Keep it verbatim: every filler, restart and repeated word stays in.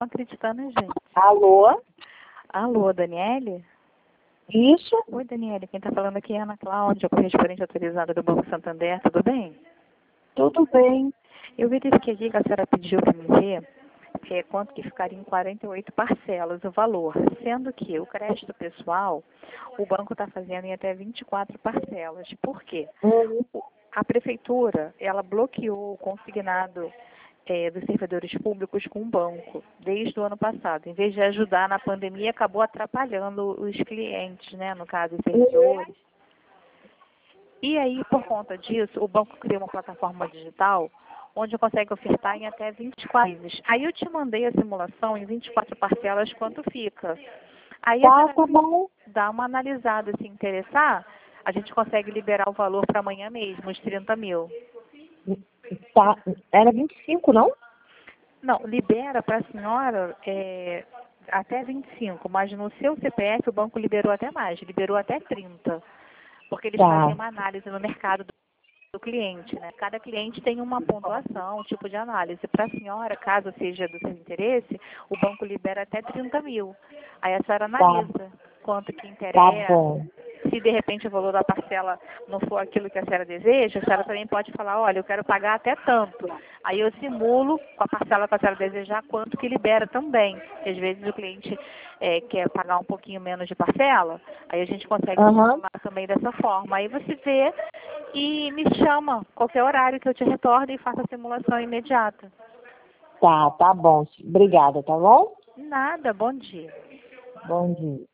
acreditando, gente. Alô? Alô, Daniele? Isso? Oi, Daniele. Quem está falando aqui é a Ana Cláudia, correspondente autorizada do Banco Santander. Tudo bem? Tudo bem. Eu verifiquei aqui que a senhora pediu para me ver é, quanto que ficaria em quarenta e oito parcelas o valor, sendo que o crédito pessoal, o banco está fazendo em até vinte e quatro parcelas. Por quê? Uhum. A prefeitura, ela bloqueou o consignado é, dos servidores públicos com o banco desde o ano passado. Em vez de ajudar na pandemia, acabou atrapalhando os clientes, né, no caso, os servidores. E aí, por conta disso, o banco criou uma plataforma digital onde consegue ofertar em até vinte e quatro vezes. Aí eu te mandei a simulação em vinte e quatro parcelas, quanto fica. Aí a Tá, senhora tá bom. dá uma analisada, se interessar, a gente consegue liberar o valor para amanhã mesmo, os trinta mil. Tá. Era vinte e cinco, não? Não, libera para a senhora é, até vinte e cinco, mas no seu C P F o banco liberou até mais, liberou até trinta, porque eles fazem Tá. uma análise no mercado do do cliente, né? Cada cliente tem uma pontuação, um tipo de análise. Para a senhora, caso seja do seu interesse, o banco libera até trinta mil. Aí a senhora Tá. analisa quanto que Tá interessa. bom. Se de repente o valor da parcela não for aquilo que a senhora deseja, a senhora também pode falar, olha, eu quero pagar até tanto. Aí eu simulo com a parcela que a senhora desejar quanto que libera também. Porque às vezes o cliente é, quer pagar um pouquinho menos de parcela, aí a gente consegue Aham. simular também dessa forma. Aí você vê e me chama qualquer horário que eu te retorno e faça a simulação imediata. Tá, tá bom. Obrigada, tá bom? Nada, bom dia. Bom dia.